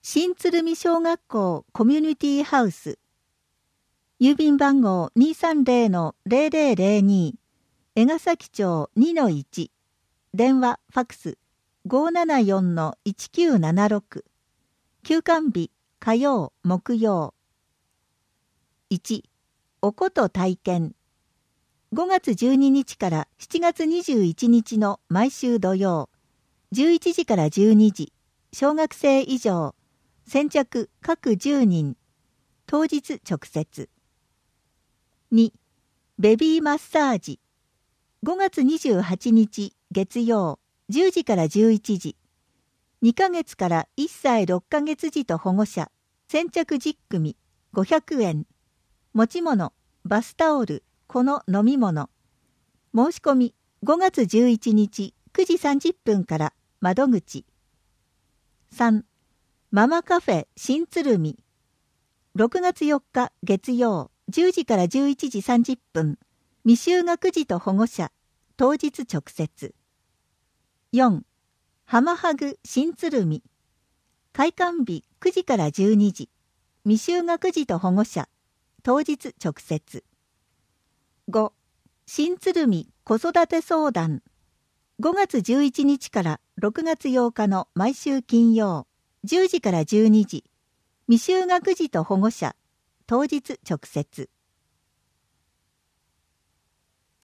新鶴見小学校コミュニティハウス、郵便番号 230-0002、 江ヶ崎町 2-1、 電話ファクス 574-1976、 休館日火曜木曜。1、おこと体験。5月12日から7月21日の毎週土曜、11時から12時、小学生以上、先着各10人、当日直接。2、ベビーマッサージ。5月28日月曜、10時から11時、2ヶ月から1歳6ヶ月児と保護者、先着10組、500円。持ち物、バスタオル、この飲み物。申し込み、5月11日9時30分から窓口。3、ママカフェ新鶴見。6月4日月曜、10時から11時30分、未就学児と保護者、当日直接。4、ハマハグ新鶴見。開館日9時から12時、未就学児と保護者、当日直接。5、新鶴見子育て相談。5月11日から6月8日の毎週金曜、10時から12時、未就学児と保護者、当日直接。